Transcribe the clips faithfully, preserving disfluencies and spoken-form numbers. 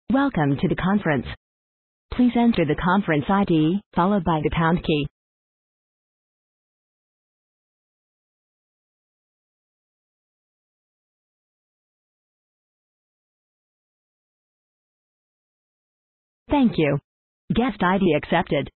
Welcome to the conference. Please enter the conference I D, followed by the pound key. Thank you. Guest I D accepted.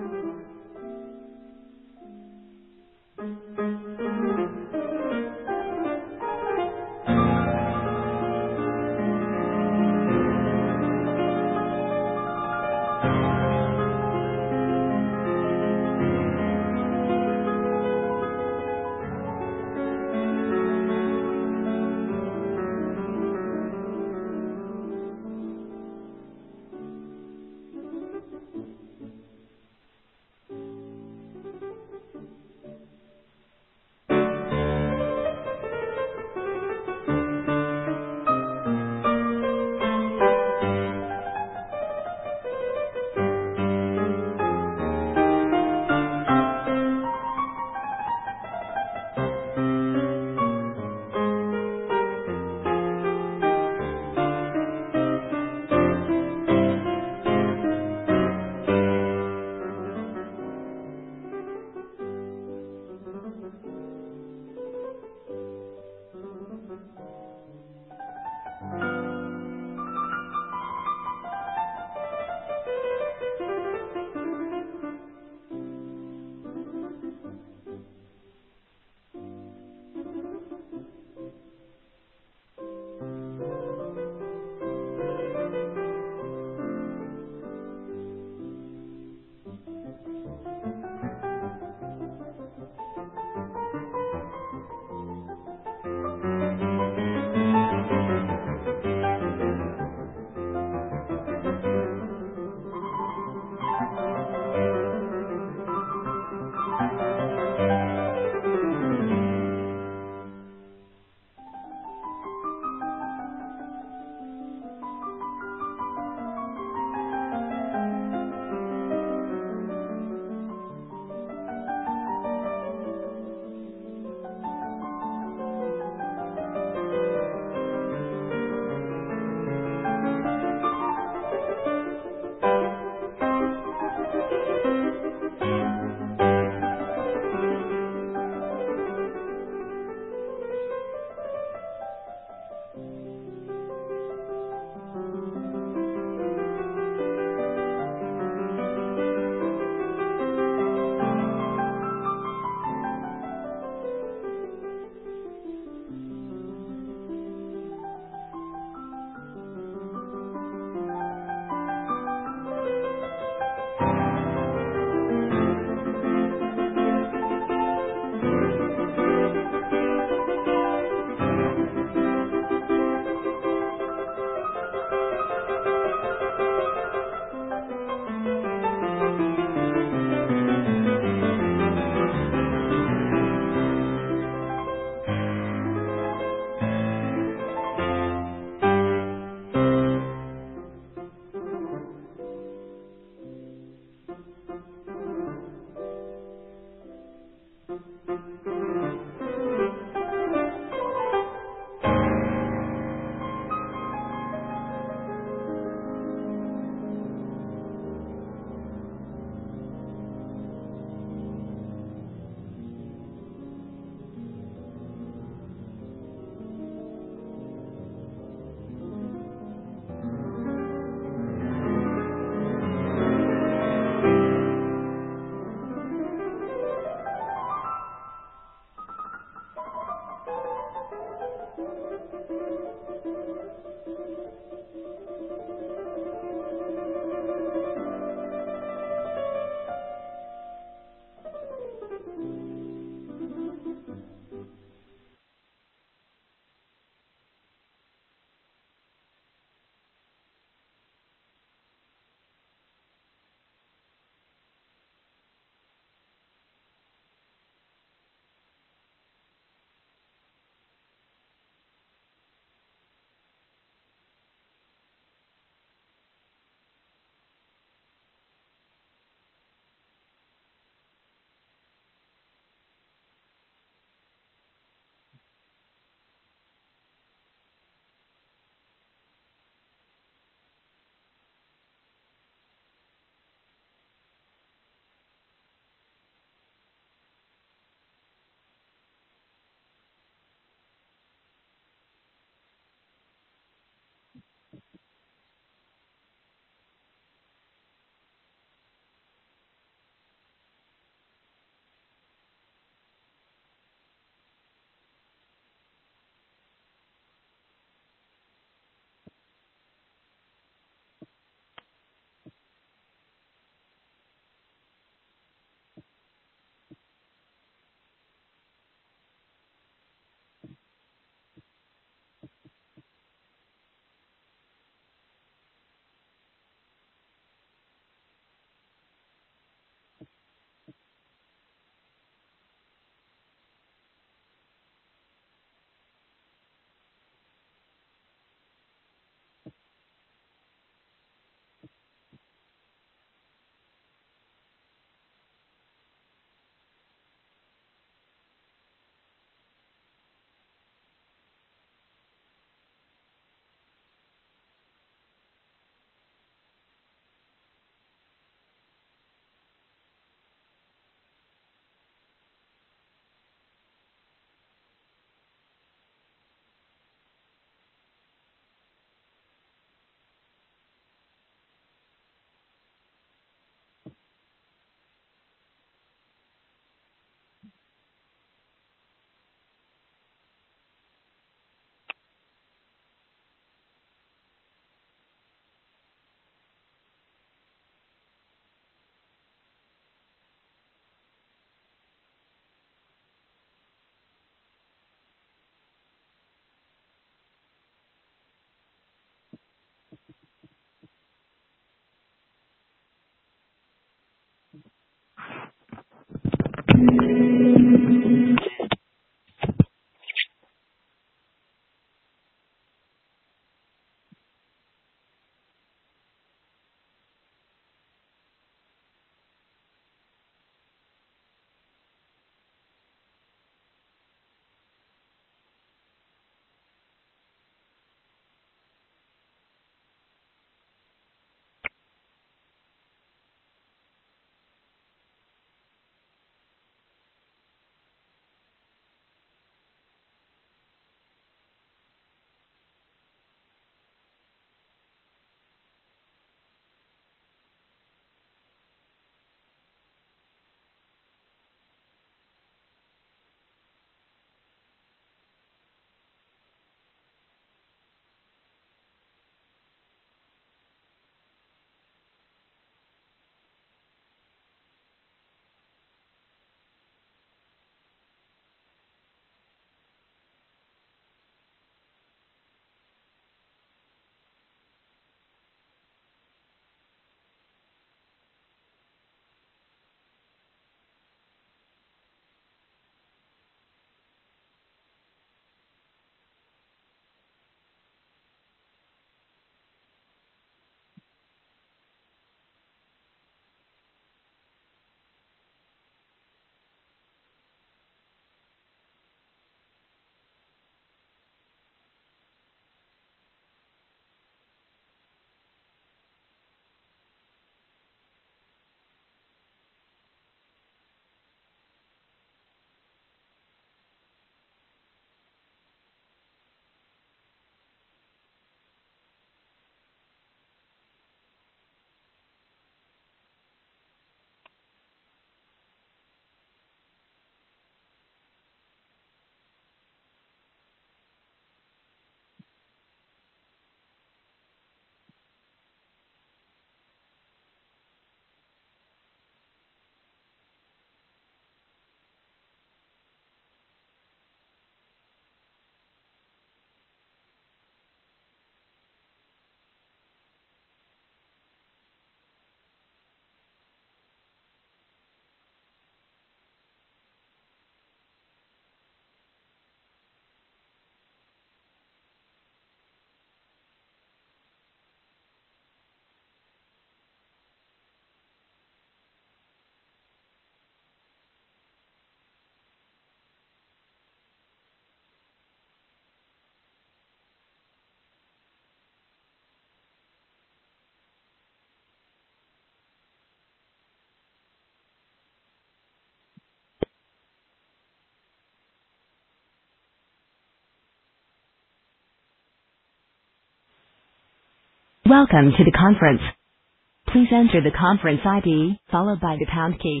Welcome to the conference. Please enter the conference I D, followed by the pound key.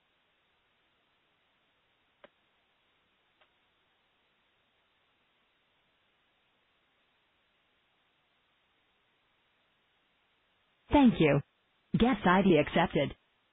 Thank you. Guest I D accepted.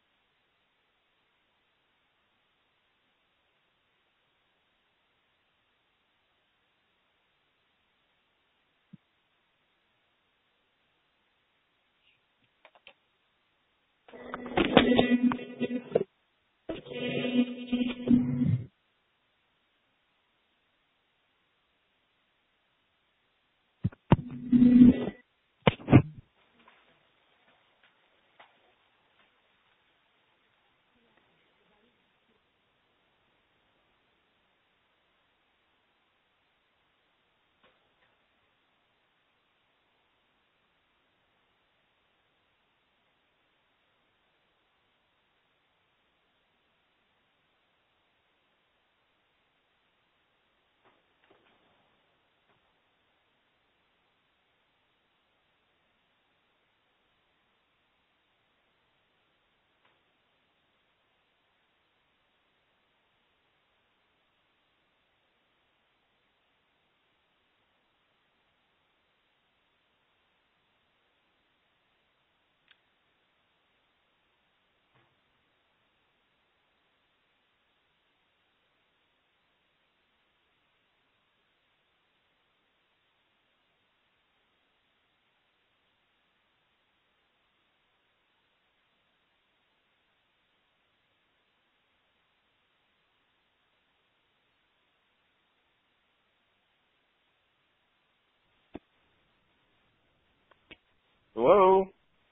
Hello?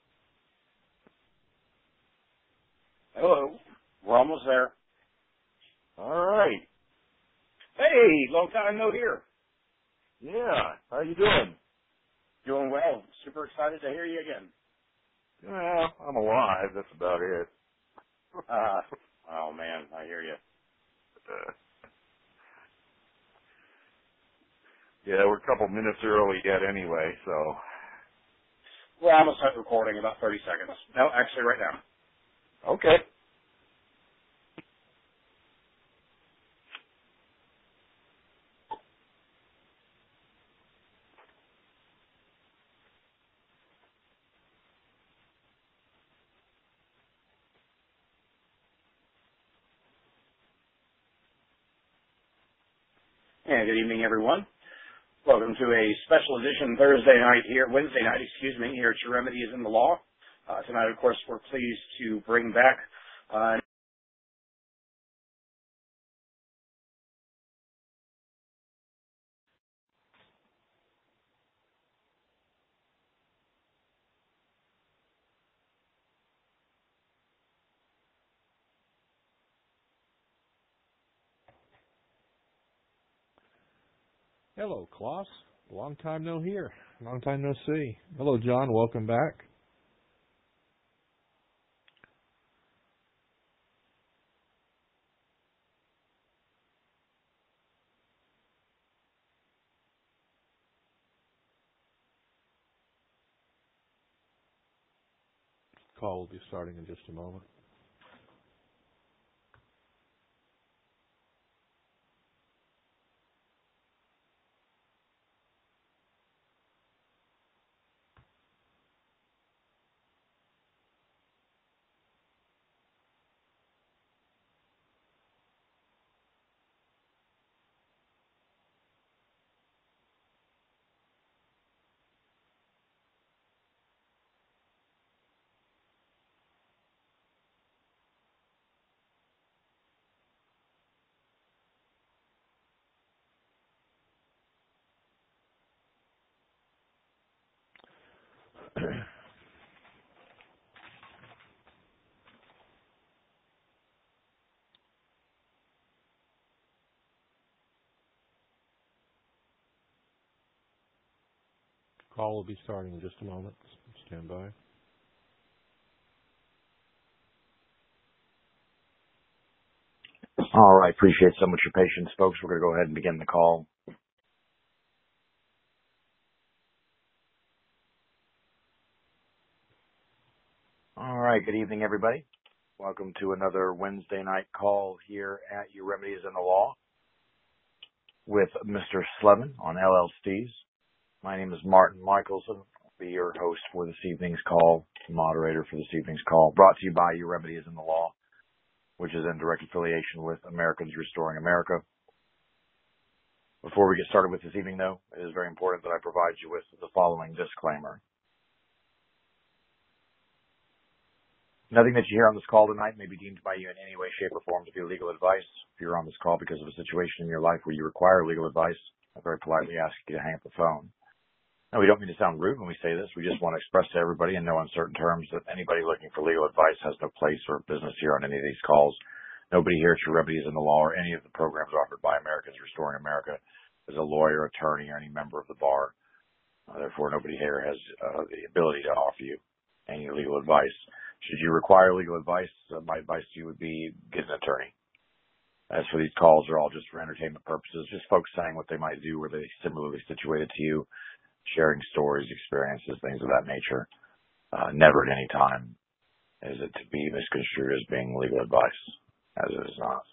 Hello? We're almost there. All right. Hey, long time no hear. Yeah. How you doing? Doing well. Super excited to hear you again. Well, I'm alive. That's about it. Uh, oh man, I hear you. Uh, yeah, we're a couple minutes early yet anyway, so. Well, I'm going to start recording in about thirty seconds. No, actually right now. Okay. And good evening, everyone. Welcome to a special edition Thursday night here, Wednesday night, excuse me, here at Your Remedy is in the Law. Uh, tonight, of course, we're pleased to bring back uh, Hello, Klaus. Long time no hear. Long time no see. Hello, John. Welcome back. Call will be starting in just a moment. Call will be starting in just a moment. Stand by. All right. Appreciate so much your patience, folks. We're going to go ahead and begin the call. right, good evening, everybody. Welcome to another Wednesday night call here at Your Remedies in the Law with Mister Slevin on L L Cs. My name is Martin Michelson. I'll be your host for this evening's call, moderator for this evening's call, brought to you by Your Remedies in the Law, which is in direct affiliation with Americans Restoring America. Before we get started with this evening, though, it is very important that I provide you with the following disclaimer. Nothing that you hear on this call tonight may be deemed by you in any way, shape, or form to be legal advice. If you're on this call because of a situation in your life where you require legal advice, I very politely ask you to hang up the phone. Now, we don't mean to sound rude when we say this. We just want to express to everybody in no uncertain terms that anybody looking for legal advice has no place or business here on any of these calls. Nobody here at Your Remedies in the Law or any of the programs offered by Americans Restoring America is a lawyer, attorney, or any member of the bar. Uh, therefore, nobody here has uh, the ability to offer you any legal advice. Should you require legal advice, uh, my advice to you would be get an attorney. As for these calls, they're all just for entertainment purposes, just folks saying what they might do were they similarly situated to you, sharing stories, experiences, things of that nature. Uh, never at any time is it to be misconstrued as being legal advice, as it is not.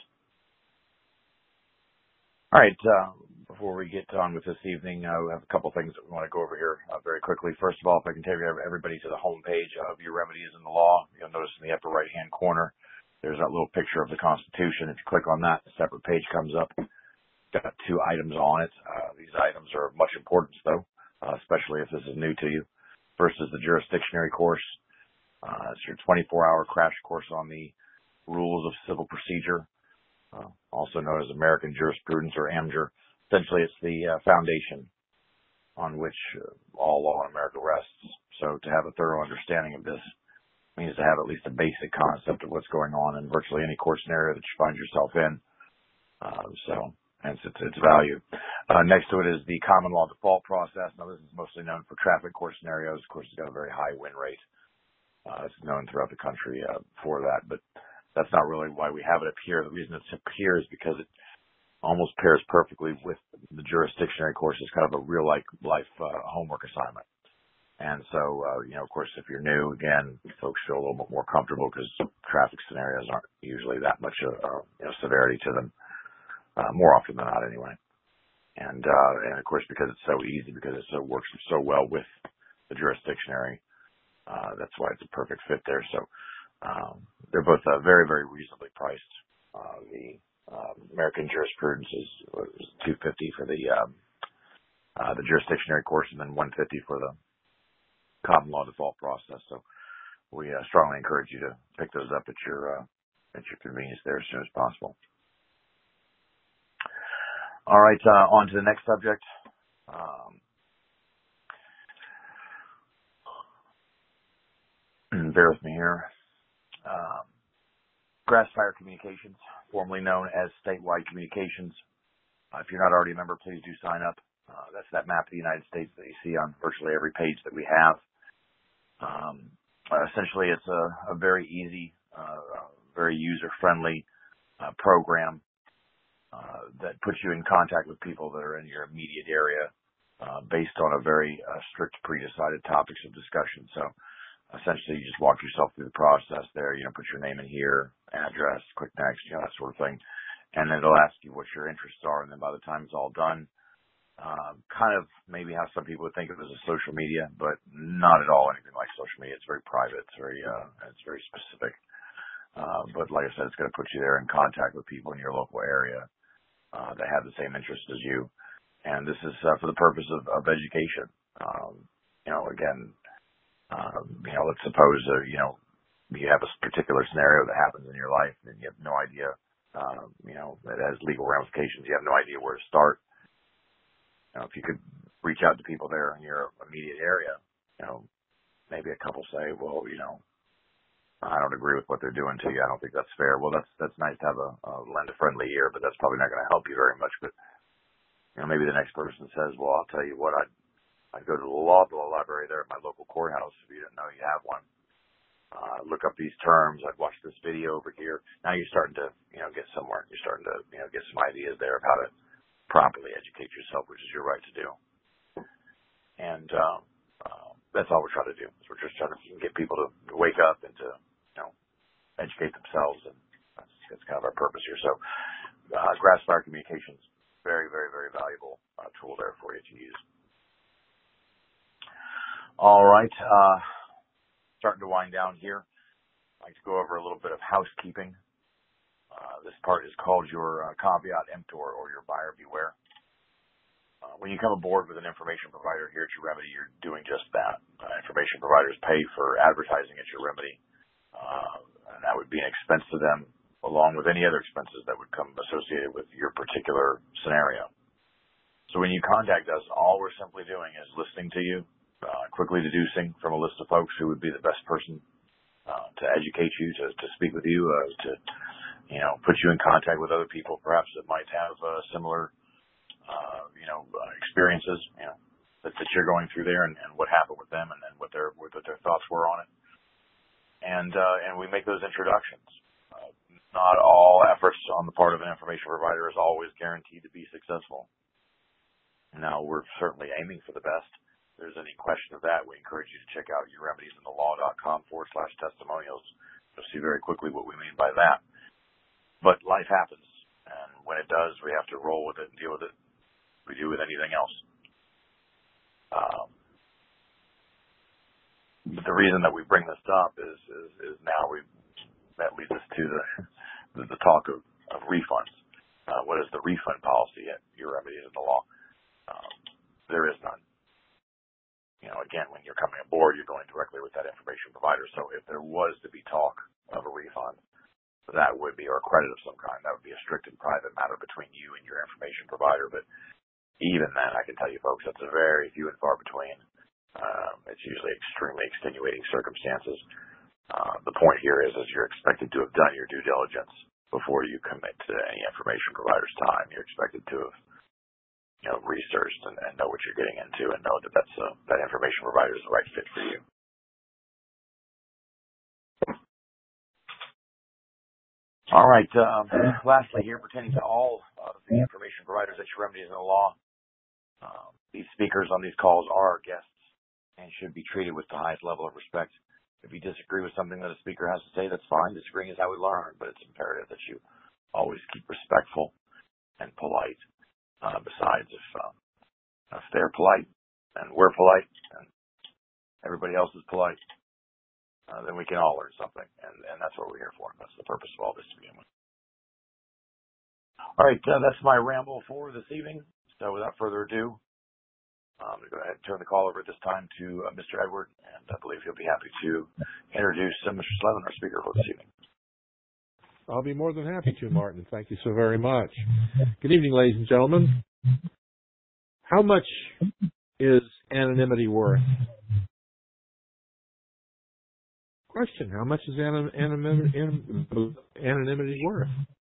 All right, uh, before we get on with this evening, uh, we have a couple things that we want to go over here uh, very quickly. First of all, if I can take everybody to the home page of Your Remedies in the Law, you'll notice in the upper right-hand corner, there's that little picture of the Constitution. If you click on that, a separate page comes up. It's got two items on it. Uh, these items are of much importance, though, uh, especially if this is new to you. First is the jurisdictionary course. Uh, it's your twenty-four hour crash course on the rules of civil procedure, uh, also known as American Jurisprudence or A M J R. Essentially, it's the uh, foundation on which uh, all law in America rests. So to have a thorough understanding of this means to have at least a basic concept of what's going on in virtually any court scenario that you find yourself in. Uh, so hence its, its value. Uh, next to it is the common law default process. Now, this is mostly known for traffic court scenarios. Of course, it's got a very high win rate. Uh, it's known throughout the country uh, for that, but that's not really why we have it up here. The reason it's up here is because it almost pairs perfectly with the jurisdictionary course. It's kind of a real life, life uh, homework assignment. And so, uh, you know, of course, if you're new, again, folks feel a little bit more comfortable because traffic scenarios aren't usually that much uh, uh, you know, severity to them, uh, more often than not anyway. And, uh, and of course, because it's so easy, because it so works so well with the jurisdictionary, uh, that's why it's a perfect fit there. So um, they're both uh, very, very reasonably priced. Uh, the Uh, American Jurisprudence is, is two hundred fifty dollars for the um, uh, the jurisdictionary course, and then one hundred fifty dollars for the common law default process. So we uh, strongly encourage you to pick those up at your uh, at your convenience there as soon as possible. All right, uh, on to the next subject. Um, bear with me here. Um, Grassfire Communications, formerly known as Statewide Communications. Uh, if you're not already a member, please do sign up. Uh, that's that map of the United States that you see on virtually every page that we have. Um, uh, essentially, it's a, a very easy, uh, very user-friendly uh, program uh, that puts you in contact with people that are in your immediate area uh, based on a very uh, strict pre-decided topics of discussion. So essentially, you just walk yourself through the process there, you know, put your name in here, address, click next, you know, that sort of thing. And then it'll ask you what your interests are. And then by the time it's all done, uh, kind of maybe how some people would think of it as a social media, but not at all anything like social media. It's very private. It's very, uh, it's very specific. Uh, but like I said, it's going to put you there in contact with people in your local area, uh, that have the same interests as you. And this is uh, for the purpose of, of education. Um, you know, again, Um, you know, let's suppose, uh, you know, you have a particular scenario that happens in your life and you have no idea, um, you know, it has legal ramifications. You have no idea where to start. You know, if you could reach out to people there in your immediate area, you know, maybe a couple say, well, you know, I don't agree with what they're doing to you. I don't think that's fair. Well, that's, that's nice to have a, a lend a friendly ear, but that's probably not going to help you very much. But, you know, maybe the next person says, well, I'll tell you what, I I go to the law, law library there at my local courthouse. If you didn't know you have one, uh, look up these terms. I've watched this video over here. Now you're starting to, you know, get somewhere. You're starting to, you know, get some ideas there of how to properly educate yourself, which is your right to do. And, um, uh, that's all we're trying to do. Is we're just trying to get people to wake up and to, you know, educate themselves, and that's, that's kind of our purpose here. So, uh, Grassfire Communications, very, very, very valuable uh, tool there for you to use. All right, uh, starting to wind down here. I'd like to go over a little bit of housekeeping. Uh, this part is called your uh, caveat emptor, or your buyer beware. Uh, when you come aboard with an information provider here at Your Remedy, you're doing just that. Uh, information providers pay for advertising at Your Remedy, uh, and that would be an expense to them, along with any other expenses that would come associated with your particular scenario. So when you contact us, all we're simply doing is listening to you, uh, quickly deducing from a list of folks who would be the best person uh, to educate you, to, to speak with you, uh, to you know, put you in contact with other people perhaps that might have uh, similar Uh, you know, uh, experiences, you know, that, that you're going through there, and, and what happened with them, and then what their what their thoughts were on it, and uh, and we make those introductions. Uh, not all efforts on the part of an information provider is always guaranteed to be successful. Now, we're certainly aiming for the best. If there's any question of that, we encourage you to check out your remedies in the law dot com forward slash testimonials. You'll see very quickly what we mean by that. But life happens, and when it does, we have to roll with it and deal with it. We do with anything else. Um, but the reason that we bring this up is, is, is now we that leads us to the the, the talk of, of refunds. Uh, what is the refund policy at Your Remedies in the law? Um, there is none. You know, again, when you're coming aboard, you're going directly with that information provider. So if there was to be talk of a refund, that would be, or a credit of some kind, that would be a strict and private matter between you and your information provider. But even then, I can tell you folks, that's a very few and far between. Um, it's usually extremely extenuating circumstances. Uh, the point here is, is you're expected to have done your due diligence before you commit to any information provider's time. You're expected to have, you know, researched and, and know what you're getting into, and know that that's a, that information provider is the right fit for you. All right. Um, lastly, here, pertaining to all of the information providers at Your Remedies in the law, Um, these speakers on these calls are our guests and should be treated with the highest level of respect. If you disagree with something that a speaker has to say, that's fine. Disagreeing is how we learn, but it's imperative that you always keep respectful and polite. Uh, besides, if, uh, if they're polite and we're polite and everybody else is polite, uh, then we can all learn something, and, and that's what we're here for. That's the purpose of all this to begin with. All right, uh, that's my ramble for this evening. So without further ado, I'm going to go ahead and turn the call over at this time to uh, Mister Edward, and I believe he'll be happy to introduce uh, Mister Slevin, our speaker for this evening. I'll be more than happy to, Martin. Thank you so very much. Good evening, ladies and gentlemen. How much is anonymity worth? Question, how much is anon- anonymity, anonymity worth?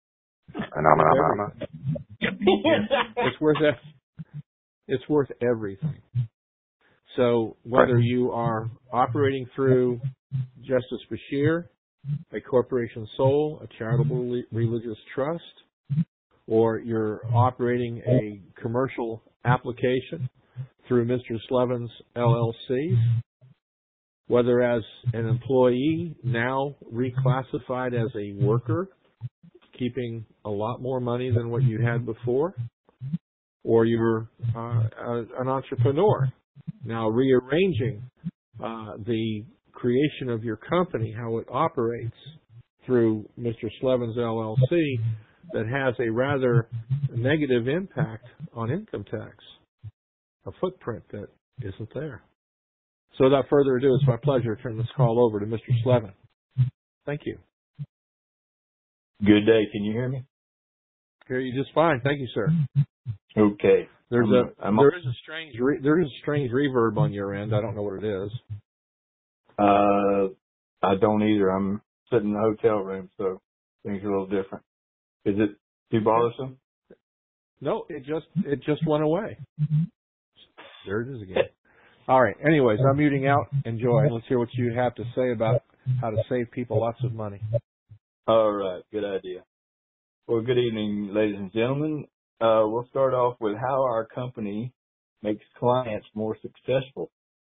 It's worth it. It's worth everything. So whether you are operating through Justice Bashir, a corporation sole, a charitable religious trust, or you're operating a commercial application through Mister Slevin's L L C, whether as an employee now reclassified as a worker, keeping a lot more money than what you had before, or you're uh, an entrepreneur now rearranging uh, the creation of your company, how it operates through Mister Slevin's L L C, that has a rather negative impact on income tax, a footprint that isn't there. So without further ado, it's my pleasure to turn this call over to Mister Slevin. Thank you. Good day. Can you hear me? Hear you just fine. Thank you, sir. Okay. There's I'm, a I'm, there is a strange re, there is a strange reverb on your end. I don't know what it is. Uh, I don't either. I'm sitting in a hotel room, so things are a little different. Is it too bothersome? No, it just it just went away. There it is again. All right. Anyways, I'm muting out. Enjoy. Let's hear what you have to say about how to save people lots of money. All right. Good idea. Well, good evening, ladies and gentlemen. Uh, we'll start off with how our company makes clients more successful.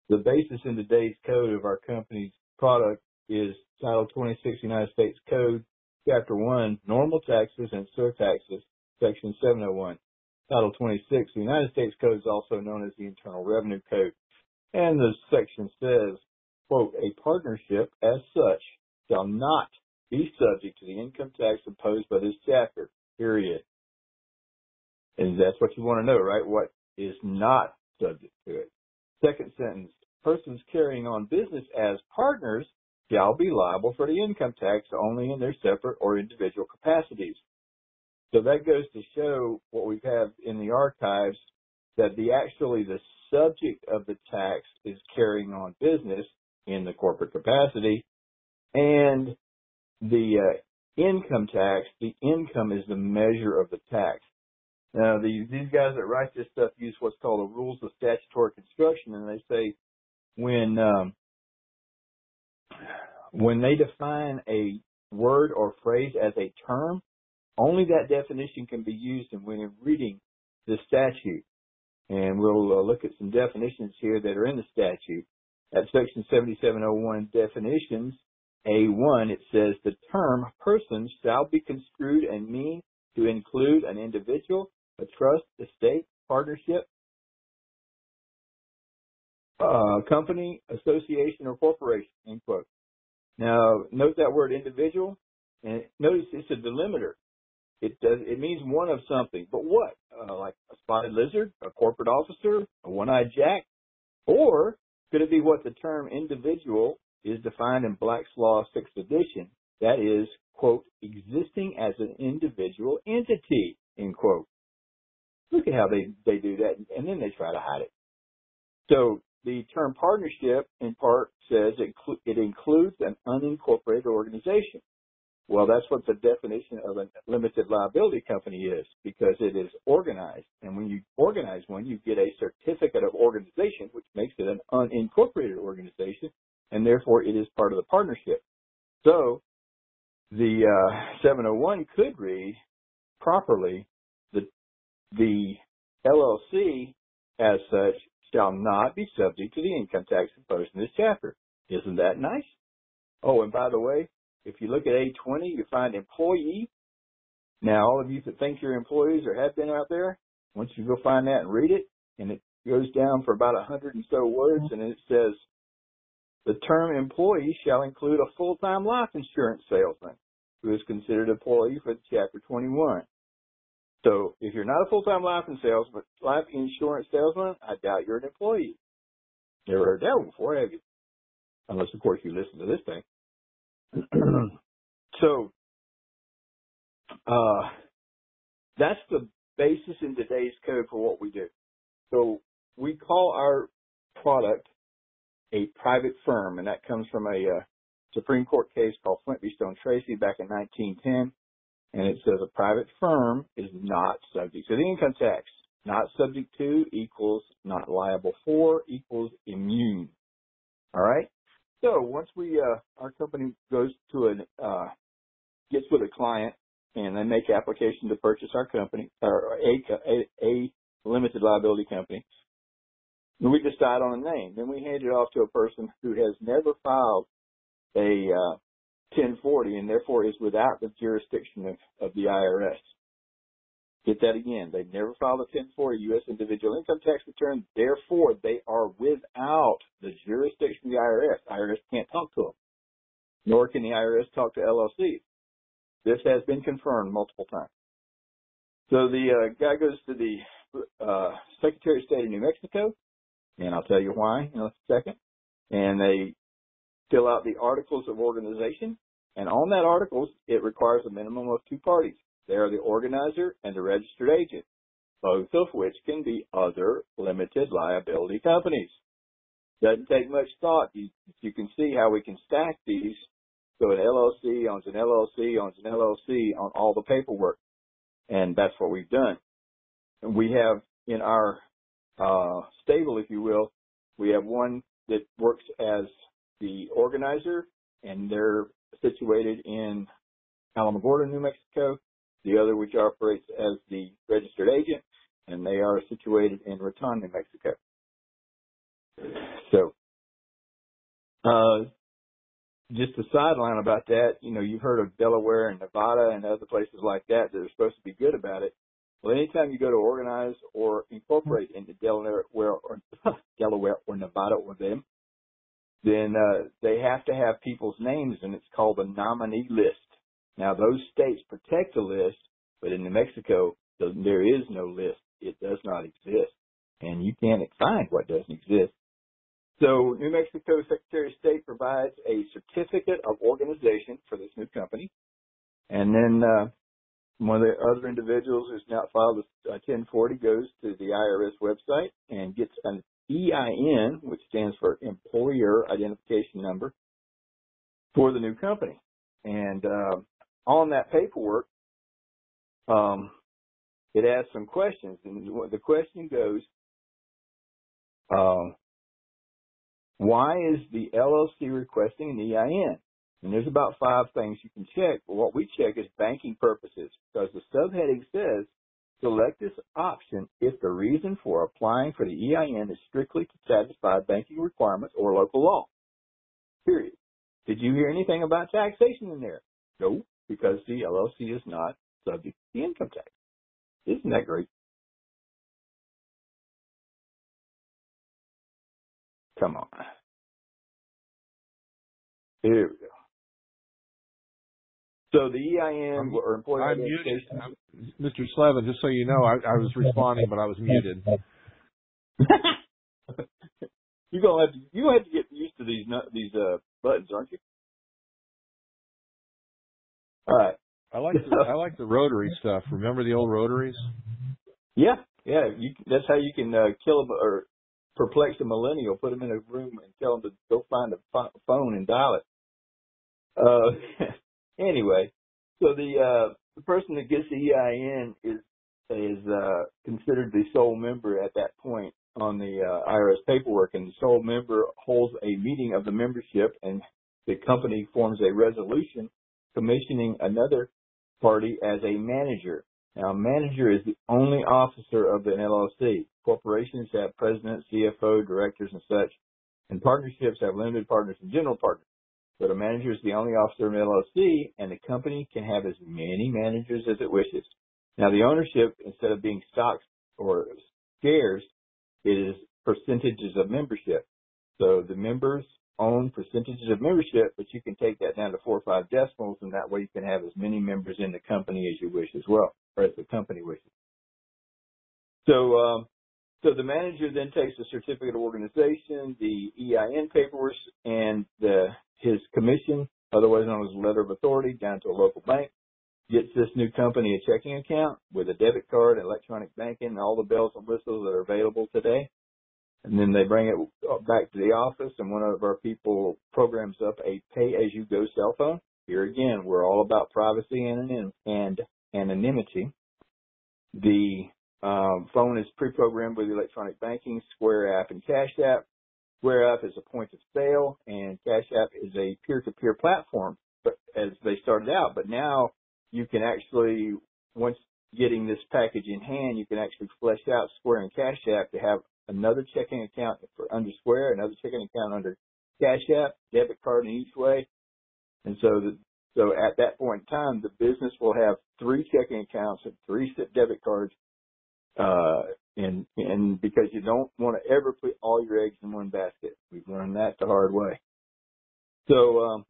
The basis in today's code of our company's product is Title twenty-six United States Code, Chapter one, Normal Taxes and Surtaxes, Section seven oh one. Title twenty-six, the United States Code is also known as the Internal Revenue Code. And the section says, quote, a partnership as such shall not be subject to the income tax imposed by this chapter, period. And that's what you want to know, right? What is not subject to it. Second sentence, persons carrying on business as partners shall be liable for the income tax only in their separate or individual capacities. So that goes to show what we have in the archives, that the actually the subject of the tax is carrying on business in the corporate capacity, and the uh, income tax, the income is the measure of the tax. Now, the, these guys that write this stuff use what's called the rules of statutory construction, and they say when um, when they define a word or phrase as a term, only that definition can be used when you're reading the statute. And we'll uh, look at some definitions here that are in the statute. At Section seventy-seven oh one definitions, A one, it says the term person shall be construed and mean to include an individual, a trust, estate, partnership, uh, company, association, or corporation, end quote. Now, note that word individual, and notice it's a delimiter. It does. It means one of something, but what? Uh, like a spotted lizard, a corporate officer, a one-eyed jack, or could it be what the term individual is defined in Black's Law sixth edition? That is, quote, existing as an individual entity, end quote. Look at how they, they do that, and then they try to hide it. So the term partnership, in part, says it, it includes an unincorporated organization. Well, that's what the definition of a limited liability company is, because it is organized. And when you organize one, you get a certificate of organization, which makes it an unincorporated organization, and therefore it is part of the partnership. So the uh, seven oh one could read properly, the, the L L C as such shall not be subject to the income tax imposed in this chapter. Isn't that nice? Oh, and by the way, if you look at A twenty, you find employee. Now, all of you that think you're employees or have been out there, once you go find that and read it, and it goes down for about a hundred and so words, and it says, the term employee shall include a full-time life insurance salesman who is considered an employee for Chapter twenty-one. So if you're not a full-time life insurance salesman, life insurance salesman, I doubt you're an employee. Never heard that one before, have you? Unless, of course, you listen to this thing. So, uh, that's the basis in today's code for what we do. So we call our product a private firm, and that comes from a uh, Supreme Court case called Flint v. Stone Tracy back in nineteen ten, and it says a private firm is not subject to the income tax. Not subject to equals not liable for equals immune. All right? So once we, uh, our company goes to an, uh, gets with a client and they make application to purchase our company, or a, a, a limited liability company, then we decide on a name. Then we hand it off to a person who has never filed a, uh, ten forty and therefore is without the jurisdiction of, of the I R S. Get that again. They've never filed a ten forty U S individual income tax return. Therefore, they are without the jurisdiction of the I R S. I R S can't talk to them, nor can the I R S talk to L L Cs. This has been confirmed multiple times. So the uh, guy goes to the uh, Secretary of State of New Mexico, and I'll tell you why in a second. And they fill out the articles of organization, and on that articles, it requires a minimum of two parties. They are the organizer and the registered agent, both of which can be other limited liability companies. Doesn't take much thought. You, you can see how we can stack these. So an L L C owns an L L C owns an L L C on all the paperwork, and that's what we've done. And we have in our uh, stable, if you will, we have one that works as the organizer, and they're situated in Alamogordo, New Mexico. The other which operates as the registered agent, and they are situated in Raton, New Mexico. So Uh, just a sideline about that, you know, you've heard of Delaware and Nevada and other places like that that are supposed to be good about it. Well, anytime you go to organize or incorporate into Delaware or Delaware or Nevada or them, then uh, they have to have people's names, and it's called a nominee list. Now, those states protect the list, but in New Mexico, there is no list. It does not exist, and you can't find what doesn't exist. So New Mexico Secretary of State provides a certificate of organization for this new company, and then uh, one of the other individuals who's not filed a ten forty goes to the I R S website and gets an E I N, which stands for Employer Identification Number, for the new company. And uh, on that paperwork, um, it asks some questions. And the question goes, uh, why is the L L C requesting an E I N? And there's about five things you can check. But what we check is banking purposes, because the subheading says, select this option if the reason for applying for the E I N is strictly to satisfy banking requirements or local law. Period. Did you hear anything about taxation in there? No, because the L L C is not subject to the income tax. Isn't that great? Come on. Here we go. So the E I N I'm, or employee I'm identification. muted. I'm, Mister Slevin, just so you know, I, I was responding, but I was muted. You're gonna have to you gonna have to get used to these nu- these uh, buttons, aren't you? All right. I like the, I like the rotary stuff. Remember the old rotaries? Yeah, yeah. You, that's how you can uh, kill them or perplex a millennial. Put them in a room and tell them to go find a ph- phone and dial it. Uh, anyway, so the uh, the person that gets the E I N is is uh, considered the sole member at that point on the uh, I R S paperwork, and the sole member holds a meeting of the membership, and the company forms a resolution commissioning another party as a manager. Now, a manager is the only officer of an L L C. Corporations have president, C F O, directors, and such, and partnerships have limited partners and general partners. But a manager is the only officer of an L L C, and the company can have as many managers as it wishes. Now, the ownership, instead of being stocks or shares, it is percentages of membership. So the members own percentages of membership, but you can take that down to four or five decimals, and that way you can have as many members in the company as you wish as well, or as the company wishes. So, um, so the manager then takes the certificate of organization, the E I N paperwork, and the his commission, otherwise known as a letter of authority, down to a local bank, gets this new company a checking account with a debit card, electronic banking, and all the bells and whistles that are available today. And then they bring it back to the office, and one of our people programs up a pay-as-you-go cell phone. Here again, we're all about privacy and, and anonymity. The um, phone is pre-programmed with electronic banking, Square App, and Cash App. Square App is a point of sale, and Cash App is a peer-to-peer platform, but as they started out. But now you can actually, once getting this package in hand, you can actually flesh out Square and Cash App to have another checking account for under Square, another checking account under Cash App, debit card in each way. And so the, so at that point in time, the business will have three checking accounts and three debit cards, uh, and, and because you don't want to ever put all your eggs in one basket. We've learned that the hard way. So, um,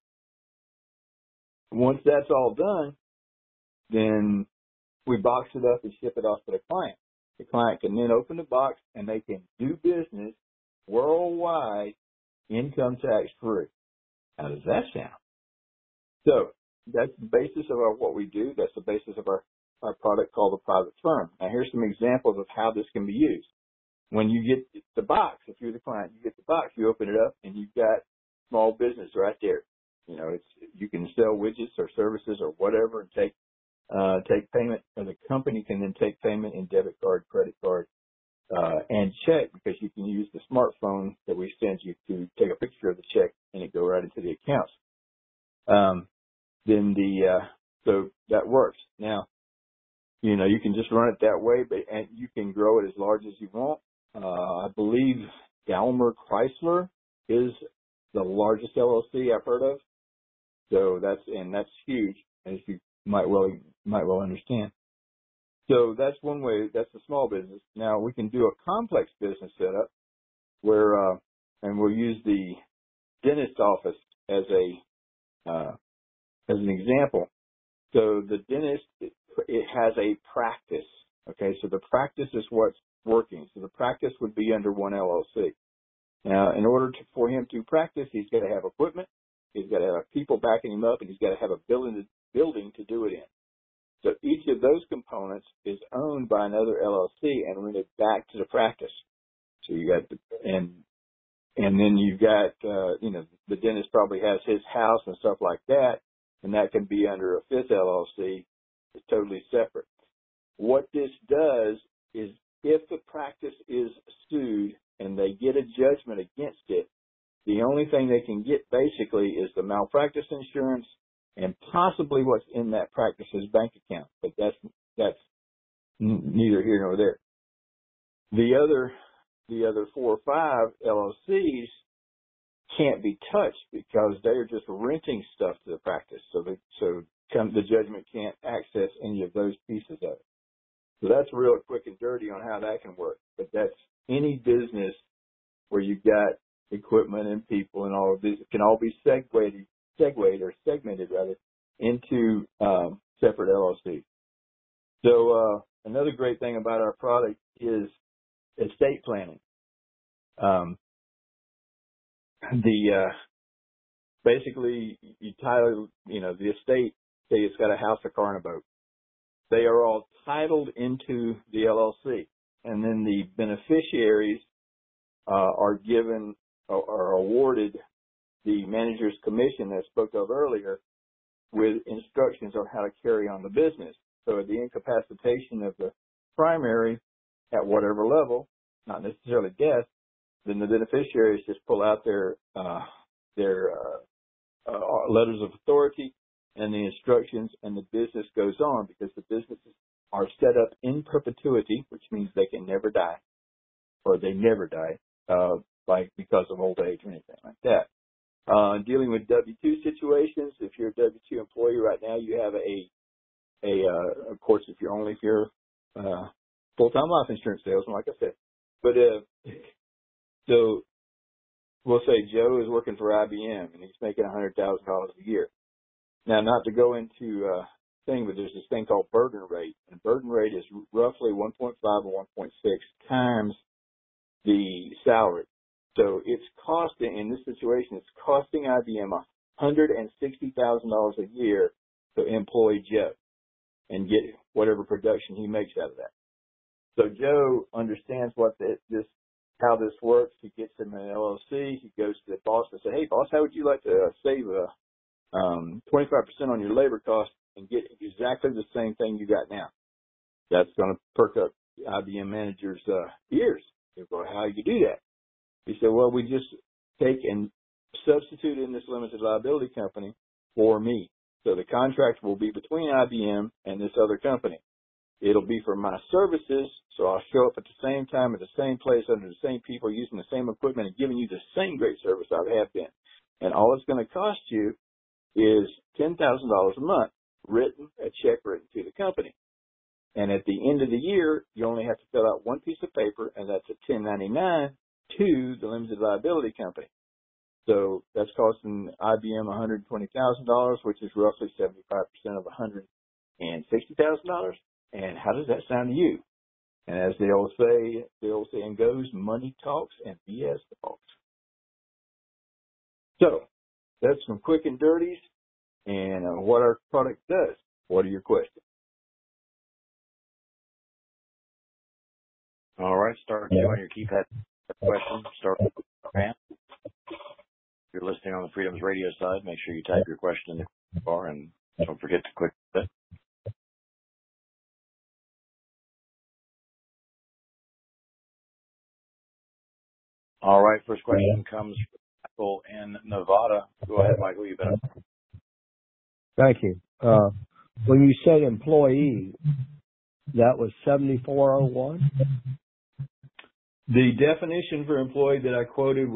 once that's all done, then we box it up and ship it off to the client. The client can then open the box and they can do business worldwide, income tax free. How does that sound? So that's the basis of our, what we do. That's the basis of our, our product called the Private Firm. Now here's some examples of how this can be used. When you get the box, if you're the client, you get the box, you open it up and you've got small business right there. You know, it's, you can sell widgets or services or whatever and take Uh, take payment, or the company can then take payment in debit card, credit card, uh, and check, because you can use the smartphone that we send you to take a picture of the check and it go right into the accounts. Um, then the, uh, so that works. Now, you know, you can just run it that way, but, and you can grow it as large as you want. Uh, I believe Daimler Chrysler is the largest L L C I've heard of. So that's, and that's huge, as you might well, might well understand. So that's one way, that's a small business. Now we can do a complex business setup where, uh, and we'll use the dentist office as a, uh, as an example. So the dentist, it, it has a practice. Okay. So the practice is what's working. So the practice would be under one L L C. Now, in order to, for him to practice, he's got to have equipment. He's got to have people backing him up, and he's got to have a building, building to do it in. So each of those components is owned by another L L C and rented back to the practice. So you got, the, and and then you've got, uh, you know, the dentist probably has his house and stuff like that, and that can be under a fifth L L C. It's totally separate. What this does is, if the practice is sued and they get a judgment against it, the only thing they can get basically is the malpractice insurance and possibly what's in that practice's bank account. But that's that's neither here nor there. The other the other four or five L L Cs can't be touched because they're just renting stuff to the practice. So the so come, the judgment can't access any of those pieces of it. So that's real quick and dirty on how that can work. But that's any business where you've got equipment and people and all of this. It can all be segued, segued or segmented rather into um, separate L L Cs. So uh, another great thing about our product is estate planning. Um, the uh, basically you title, you know, the estate. Say it's got a house, a car, and a boat. They are all titled into the L L C, and then the beneficiaries uh, are given or are awarded the manager's commission that I spoke of earlier with instructions on how to carry on the business. So at the incapacitation of the primary at whatever level, not necessarily death, then the beneficiaries just pull out their uh, their uh, uh, letters of authority and the instructions, and the business goes on because the businesses are set up in perpetuity, which means they can never die, or they never die, uh, like because of old age or anything like that. Uh, dealing with W two situations, if you're a W two employee right now, you have a, a, uh, of course, if you're only if you're, uh, full-time life insurance salesman, like I said. But, uh, so we'll say Joe is working for I B M and he's making one hundred thousand dollars a year. Now, not to go into uh thing, but there's this thing called burden rate, and burden rate is roughly one point five or one point six times the salary. So it's costing, in this situation, it's costing I B M one hundred sixty thousand dollars a year to employ Joe and get whatever production he makes out of that. So Joe understands what the, this, how this works. He gets him an L L C. He goes to the boss and says, "Hey, boss, how would you like to uh, save a Um, twenty-five percent on your labor cost and get exactly the same thing you got now?" That's going to perk up the I B M manager's uh, ears. They go, "How do you do that?" He said, "Well, we just take and substitute in this limited liability company for me. So the contract will be between I B M and this other company. It'll be for my services, so I'll show up at the same time at the same place under the same people using the same equipment and giving you the same great service I have been. And all it's going to cost you is ten thousand dollars a month written, a check written to the company. And at the end of the year, you only have to fill out one piece of paper, and that's a ten ninety-nine to the limited liability company. So that's costing I B M one hundred twenty thousand dollars, which is roughly seventy-five percent of one hundred sixty thousand dollars. And how does that sound to you? And as they old say, the old saying goes, money talks and B S talks. So that's some quick and dirties and uh, what our product does. What are your questions? All right, start yeah. on your keypad. Question. Start with Japan. If you're listening on the Freedoms Radio side, make sure you type your question in the bar and don't forget to click that. All right, first question comes from Michael in Nevada. Go ahead, Michael. You've been up. Thank you. Uh, when you said employee, that was seventy-four oh one? The definition for employee that I quoted was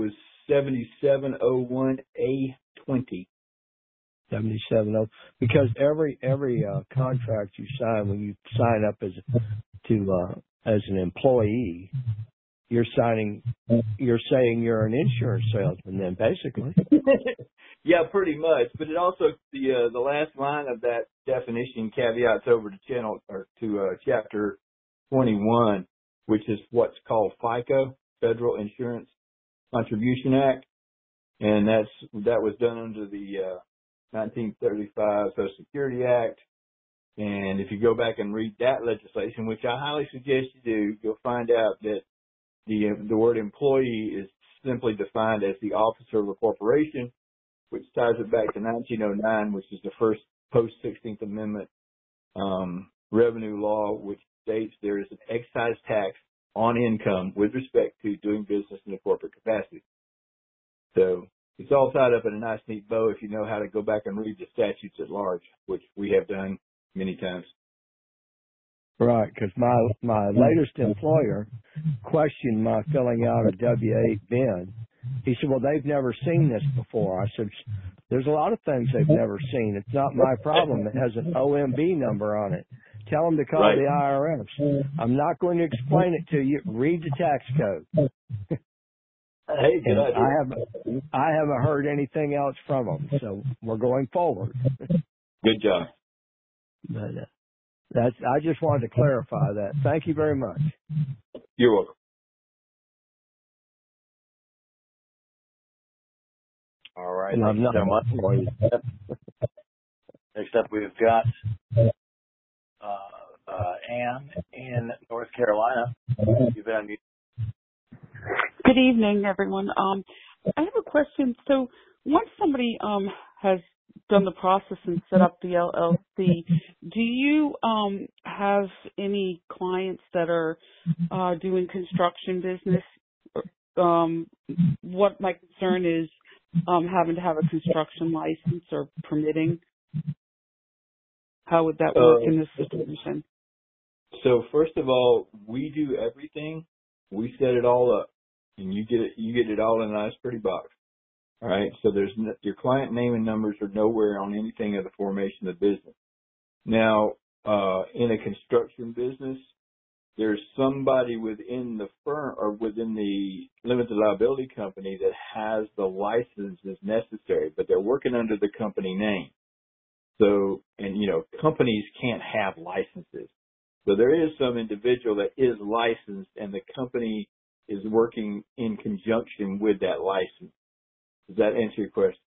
seventy-seven oh one A twenty. seventy-seven oh, because every every uh, contract you sign, when you sign up as to uh, as an employee, you're signing, you're saying you're an insurance salesman. Then basically, yeah, pretty much. But it also the uh, the last line of that definition caveats over to channel or to uh, chapter twenty-one, which is what's called FICA, Federal Insurance Contribution Act, and that's that was done under the uh, nineteen thirty-five Social Security Act. And if you go back and read that legislation, which I highly suggest you do, you'll find out that the the word employee is simply defined as the officer of a corporation, which ties it back to nineteen oh nine, which is the first post-sixteenth Amendment um, revenue law, which states there is an excise tax on income with respect to doing business in a corporate capacity. So it's all tied up in a nice, neat bow if you know how to go back and read the statutes at large, which we have done many times. right? Because my my latest employer questioned my filling out a W eight bin. He said, "Well, they've never seen this before." I said, "There's a lot of things they've never seen. It's not my problem. It has an O M B number on it. Tell them to call Right. the I R S. I'm not going to explain it to you. Read the tax code." Hey, good And idea. I haven't I haven't heard anything else from them, so we're going forward. Good job. But uh, that's I just wanted to clarify that. Thank you very much. You're welcome. All right. And Thank I'm you not so much. employed. Next up, we've got uh, uh, Ann in North Carolina. You've been on mute. Good evening, everyone. Um, I have a question. So once somebody um, has done the process and set up the L L C, do you um, have any clients that are uh, doing construction business? Um, what my concern is um, having to have a construction license or permitting. How would that work Uh, in this situation? So first of all, we do everything. We set it all up, and you get it. You get it all in a nice, pretty box. All right. So there's no, your client name and numbers are nowhere on anything of the formation of the business. Now, uh, in a construction business, there's somebody within the firm or within the limited liability company that has the licenses necessary, but they're working under the company name. So, and you know, companies can't have licenses. So there is some individual that is licensed and the company is working in conjunction with that license. Does that answer your question?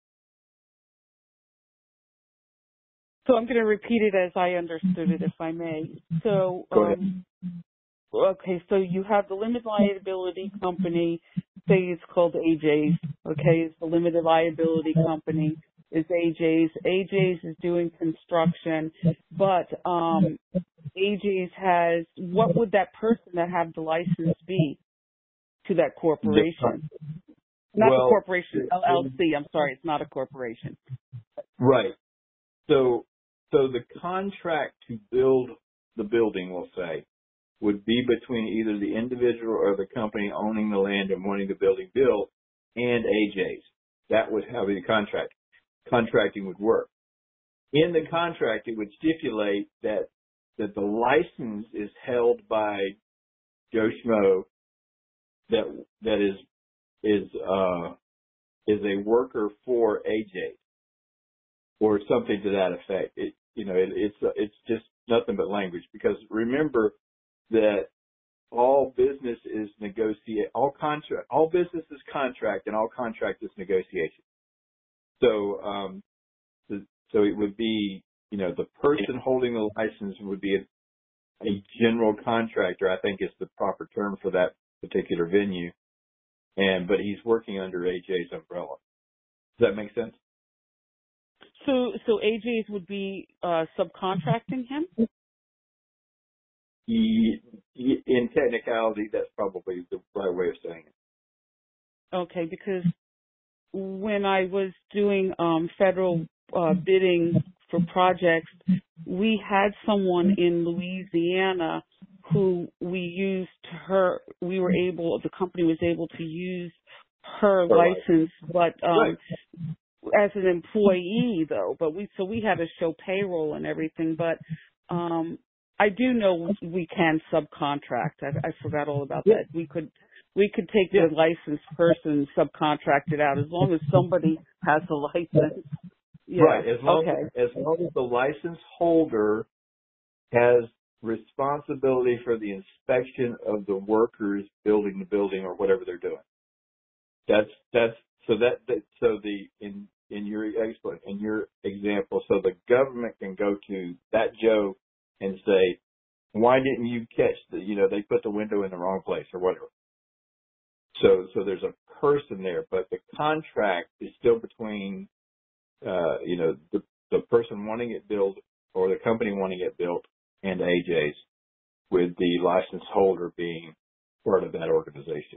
So I'm going to repeat it as I understood it, if I may. So, Go ahead. um, okay, so you have the limited liability company, say it's called A J's, okay, it's the limited liability company, is A J's. A J's is doing construction, but um, A J's has, what would that person that have the license be to that corporation? Not Well, the corporation, L L C, I'm sorry, it's not a corporation. Right. So, so the contract to build the building, we'll say, would be between either the individual or the company owning the land and wanting the building built and A J's. That was how the contract contracting would work. In the contract, it would stipulate that that the license is held by Joe Schmo that that is is uh, is a worker for A J's or something to that effect. It you know it, it's it's just nothing but language, because remember that all business is negotiate all contract all business is contract and all contract is negotiation. So um, so it would be you know the person holding the license would be a, a general contractor, I think is the proper term for that particular venue, and but he's working under A J's umbrella. Does that make sense? So, so A J's would be uh, subcontracting him? He, he, in technicality, that's probably the right way of saying it. Okay, because when I was doing um, federal uh, bidding for projects, we had someone in Louisiana who we used her, we were able, the company was able to use her Her license, but um, Right. as an employee though. But we so we had to show payroll and everything. But um, I do know we can subcontract. I, I forgot all about Yeah. that. We could we could take Yeah. the licensed person and subcontract it out as long as somebody has a license. Yeah. Right. As long Okay. as long as the license holder has responsibility for the inspection of the workers building the building or whatever they're doing. That's that's so that, that so the in in your expl in your example, so the government can go to that Joe and say, why didn't you catch the you know they put the window in the wrong place or whatever. So so there's a person there, but the contract is still between uh, you know the the person wanting it built or the company wanting it built and A J's, with the license holder being part of that organization.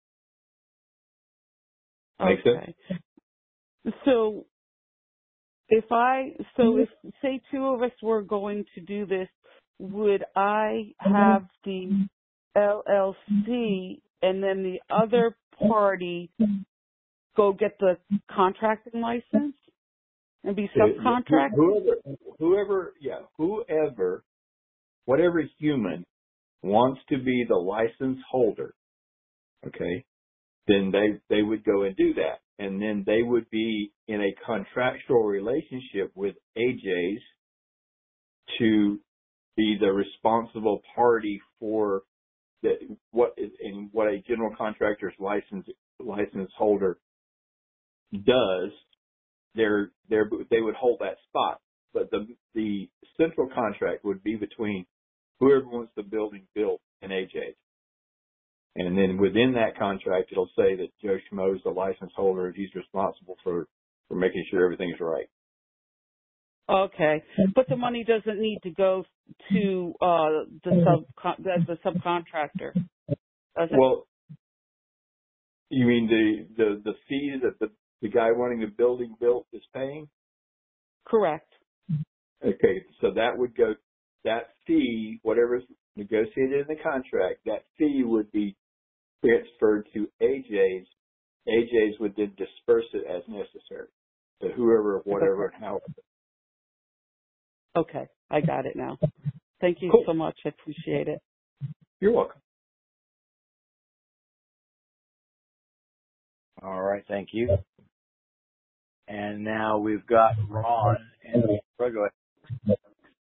Make Okay. sense? So if I so if say two of us were going to do this, would I have the L L C and then the other party go get the contracting license and be subcontract? Whoever, whoever, yeah, whoever, whatever human wants to be the license holder, okay, then they they would go and do that, and then they would be in a contractual relationship with A J's to be the responsible party for that what is in what a general contractor's license license holder does. They're, they're, they would hold that spot, but the the central contract would be between whoever wants the building built and A J's. And then within that contract, it'll say that Joe Schmo is the license holder and he's responsible for, for making sure everything's right. Okay, but the money doesn't need to go to uh, the sub the, the subcontractor. Does it? Well, you mean the, the, the fee that the, the guy wanting the building built is paying? Correct. Okay, so that would go, that fee, whatever's negotiated in the contract, that fee would be transferred to A J's. A J's would then disperse it as necessary to whoever, whatever, and however. Okay, I got it now. Thank you Cool. so much. I appreciate it. You're welcome. All right, thank you. And now we've got Ron and go ahead.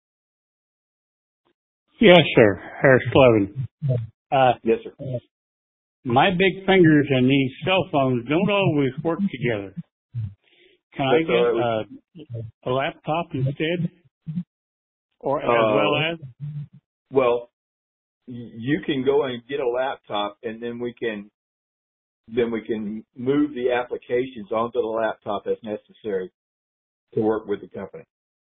Yes, sir. Harris Clevin. Uh, Yes, sir. my big fingers and these cell phones don't always work together. Can I That's get all right. uh, a laptop instead? Or as Uh, well as? Well, y- you can go and get a laptop, and then we can then we can move the applications onto the laptop as necessary to work with the company.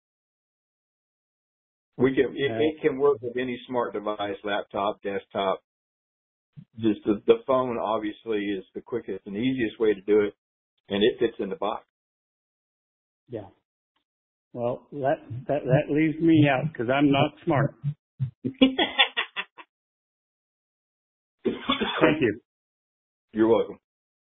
We can it, it can work with any smart device, laptop, desktop. Just the, the phone obviously is the quickest and easiest way to do it, and it fits in the box. Yeah. Well, that, that, that leaves me out because I'm not smart. Thank you. You're welcome.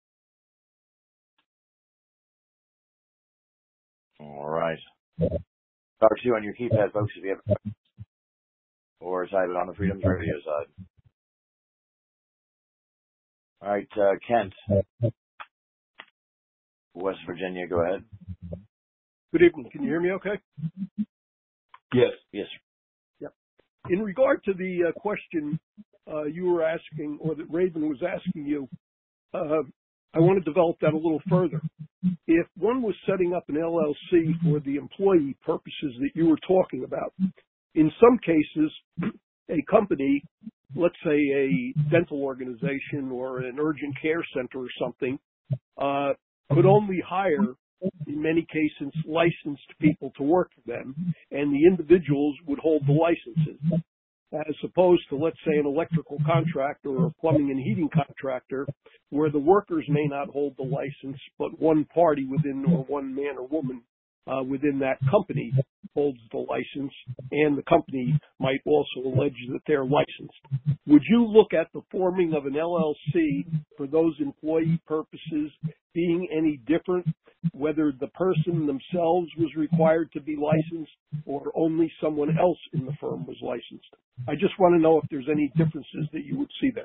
All right. Star two on your keypad, folks, if you have a or type it on the Freedoms Radio side. All right, uh, Kent, West Virginia, go ahead. Good evening. Can you hear me okay? Yes. Yes. Yep. In regard to the uh, question uh, you were asking, or that Raven was asking you, uh, I want to develop that a little further. If one was setting up an L L C for the employee purposes that you were talking about, in some cases, a company, let's say a dental organization or an urgent care center or something, uh, could only hire, in many cases, licensed people to work for them, and the individuals would hold the licenses, as opposed to, let's say, an electrical contractor or a plumbing and heating contractor, where the workers may not hold the license, but one party within, or one man or woman uh, within that company holds the license, and the company might also allege that they're licensed. Would you look at the forming of an L L C for those employee purposes being any different, whether the person themselves was required to be licensed or only someone else in the firm was licensed? I just want to know if there's any differences that you would see there.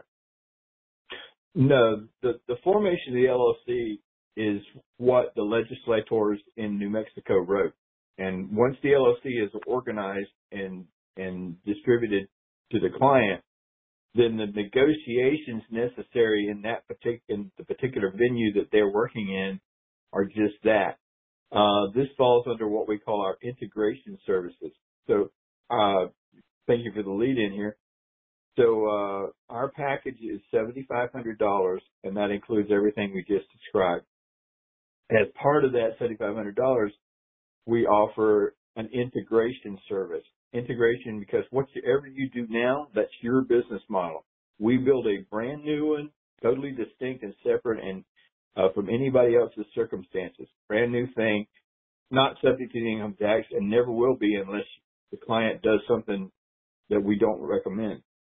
No, the, the formation of the L L C is what the legislators in New Mexico wrote. And once the L L C is organized and, and distributed to the client, then the negotiations necessary in that particular, in the particular venue that they're working in are just that. Uh, this falls under what we call our integration services. So, uh, thank you for the lead in here. So, uh, our package is seven thousand five hundred dollars, and that includes everything we just described. As part of that seven thousand five hundred dollars, we offer an integration service. Integration because whatever you do now, that's your business model. We build a brand new one, totally distinct and separate and uh, from anybody else's circumstances. Brand new thing, not subject to the income tax, and never will be unless the client does something that we don't recommend.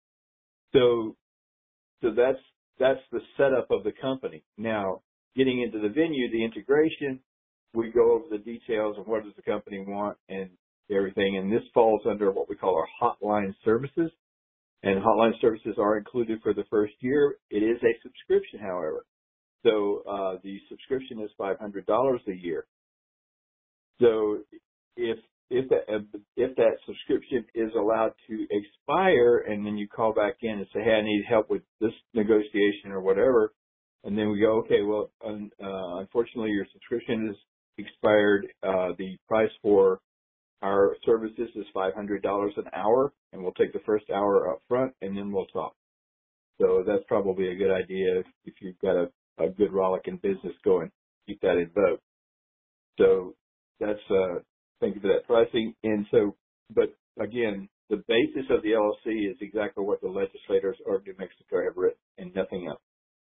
So, so that's that's the setup of the company. Now, getting into the venue, the integration, we go over the details of what does the company want and everything, and this falls under what we call our hotline services. And hotline services are included for the first year. It is a subscription, however. So uh, the subscription is five hundred dollars a year. So if if that if that subscription is allowed to expire, and then you call back in and say, "Hey, I need help with this negotiation or whatever," and then we go, "Okay, well, un, uh, unfortunately, your subscription is expired. Uh, the price for our services is five hundred dollars an hour, and we'll take the first hour up front, and then we'll talk." So that's probably a good idea if, if you've got a, a good rollicking business going. Keep that in vogue. So that's, uh, thank you for that pricing. And so, but again, the basis of the L L C is exactly what the legislators of New Mexico have written and nothing else.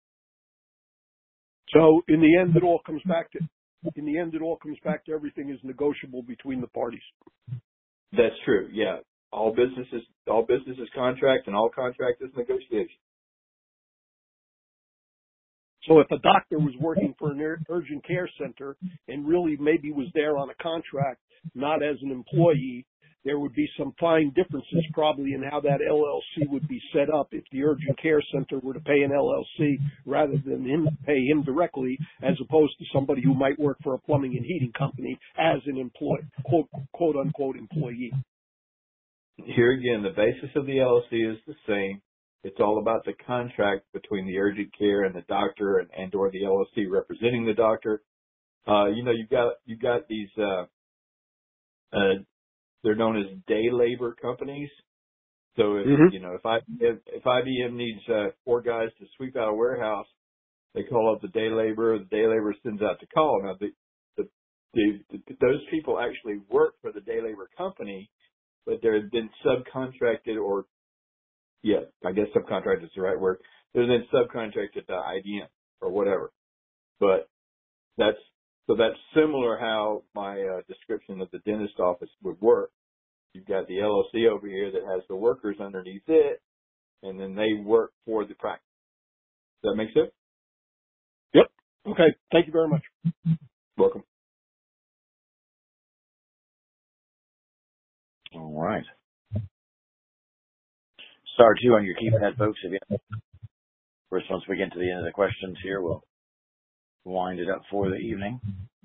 So in the end, it all comes back to In the end, it all comes back to everything is negotiable between the parties. That's true. Yeah. All businesses, all businesses contract and all contract is negotiation. So if a doctor was working for an urgent care center and really maybe was there on a contract, not as an employee, there would be some fine differences probably in how that L L C would be set up if the urgent care center were to pay an L L C rather than him pay him directly, as opposed to somebody who might work for a plumbing and heating company as an employee, quote, quote unquote employee. Here again, the basis of the L L C is the same. It's all about the contract between the urgent care and the doctor, and, and or the L L C representing the doctor. Uh, you know, you've got you've got these. Uh, uh, They're known as day labor companies. So if, mm-hmm. you know, if I, if, if I B M needs uh, four guys to sweep out a warehouse, they call up the day labor. The day labor sends out the call. Now, the, the, the, the, those people actually work for the day labor company, but they're then subcontracted or, yeah, I guess subcontracted is the right word. They're then subcontracted to I B M or whatever. But that's, So that's similar how my uh, description of the dentist office would work. You've got the L L C over here that has the workers underneath it, and then they work for the practice. Does that make sense? Yep. Okay. Thank you very much. Welcome. All right. Star two on your keypad, folks. If you first, once we get to the end of the questions here, we'll wind it up for the evening.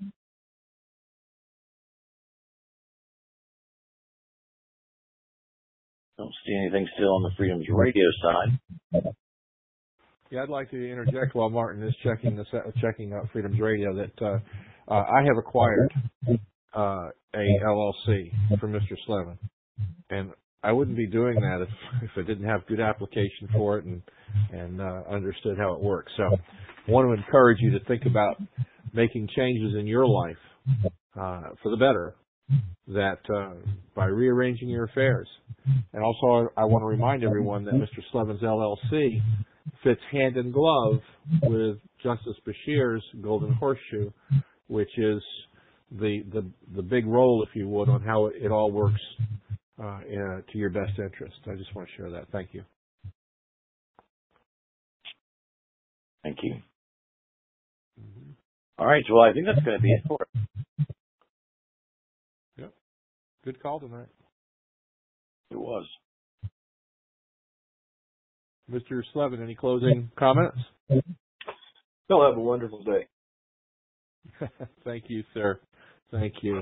Don't see anything still on the Freedoms Radio side. Yeah, I'd like to interject while Martin is checking this out, checking out Freedoms Radio that uh, uh, I have acquired uh, a L L C from Mister Slevin, and I wouldn't be doing that if if I didn't have good application for it and and uh, understood how it works. So I want to encourage you to think about making changes in your life uh, for the better, that uh, by rearranging your affairs. And also I want to remind everyone that Mister Slevin's L L C fits hand in glove with Justice Bashir's Golden Horseshoe, which is the the the big role, if you would, on how it, it all works uh, in, to your best interest. I just want to share that. Thank you. Thank you. Mm-hmm. All right. Well, I think that's going to be it for it. Yep. Good call tonight. It was. Mister Slevin, any closing comments? Y'all have a wonderful day. Thank you, sir. Thank you.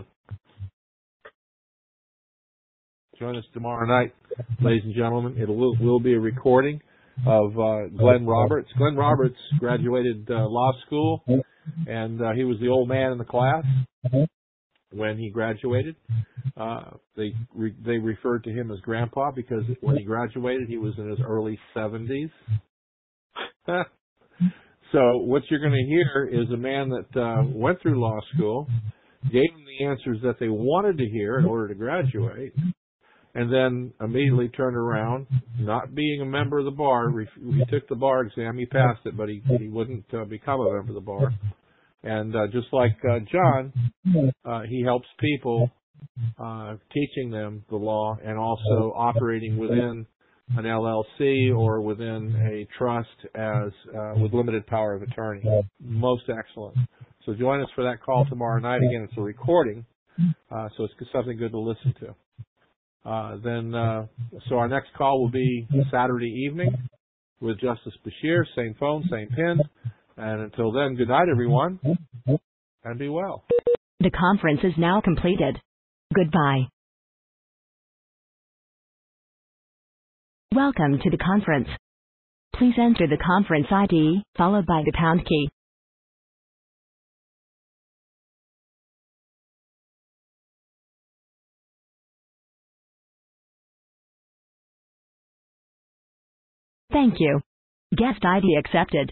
Join us tomorrow night, ladies and gentlemen. It will, will be a recording of uh, Glenn Roberts. Glenn Roberts graduated uh, law school, and uh, he was the old man in the class when he graduated. Uh, they re- they referred to him as Grandpa because when he graduated, he was in his early seventies. So what you're going to hear is a man that uh, went through law school, gave them the answers that they wanted to hear in order to graduate, and then immediately turned around, not being a member of the bar. He took the bar exam, he passed it, but he, he wouldn't uh, become a member of the bar. And uh, just like uh, John, uh, he helps people, uh, teaching them the law and also operating within an L L C or within a trust as uh, with limited power of attorney. Most excellent. So join us for that call tomorrow night. Again, it's a recording, uh, so it's something good to listen to. Uh, then, uh, so our next call will be Saturday evening with Justice Bashir. Same phone, same pin. And until then, good night, everyone, and be well. The conference is now completed. Goodbye. Welcome to the conference. Please enter the conference I D, followed by the pound key. Thank you. Guest I D accepted.